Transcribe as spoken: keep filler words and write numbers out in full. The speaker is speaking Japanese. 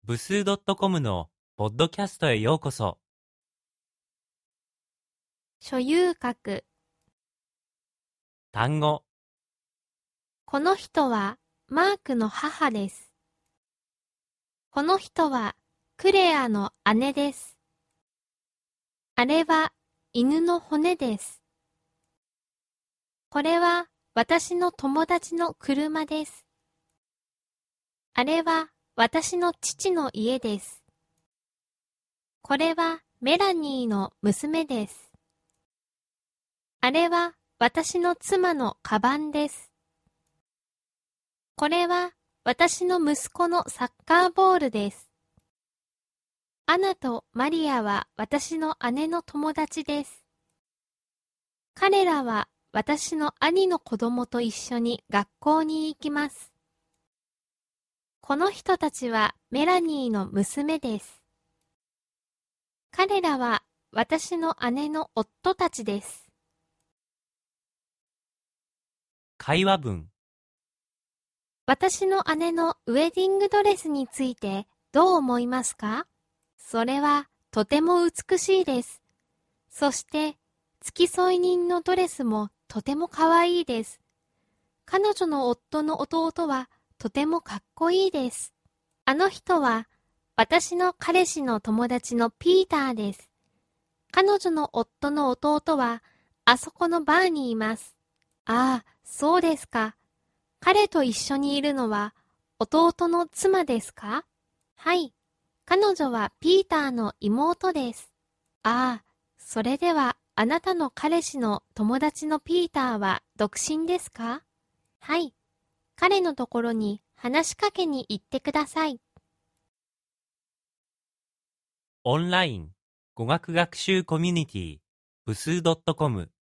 部数 .com のポッドキャストへようこそ。 所有格。 単語。 この人はマークの母です。この人はクレアの姉です。あれは犬の骨です。これは私の友達の車です。あれは私の父の家です。これはメラニーの娘です。あれは私の妻のカバンです。これは私の息子のサッカーボールです。アナとマリアは私の姉の友達です。彼らは私の兄の子供と一緒に学校に行きます。この人たちはメラニーの娘です。彼らは私の姉の夫たちです。 会話文。 私の姉のウェディングドレスについてどう思いますか？それはとても美しいです。そして付き添い人のドレスもとてもかわいいです。彼女の夫の弟はとてもかっこいいです。あの人は私の彼氏の友達のピーターです。彼女の夫の弟はあそこのバーにいます。ああ、そうですか。彼と一緒にいるのは弟の妻ですか？はい。彼女はピーターの妹です。ああ、それではあなたの彼氏の友達のピーターは独身ですか？はい。彼のところに話しかけに行ってください。 オンライン語学学習コミュニティ部数 .com